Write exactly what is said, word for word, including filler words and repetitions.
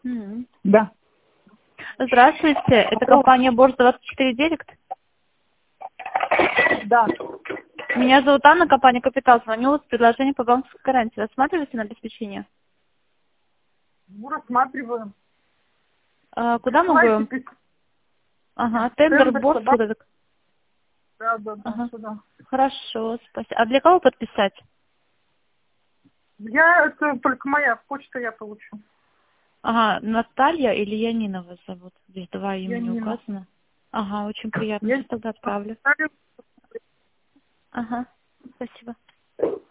М. Да. Здравствуйте, это компания Борс двадцать четыре Директ. Да. Меня зовут Анна, компания Капитал. Звоню с предложением по банковской гарантии. Рассматриваете на обеспечение? Ну, рассматриваем. А, куда Присылайте могу? письмо. Ага, тендер, Тендер Борс, сюда. вот этот. Да, да, да, Ага, сюда. хорошо, спасибо. А для кого подписать? Я, это только моя почта я получу. Ага, Наталья или Янина вас зовут? Здесь два Я имени Нина. указано. Ага, очень приятно. Я Сейчас тогда отправлю. Нина. Ага, спасибо.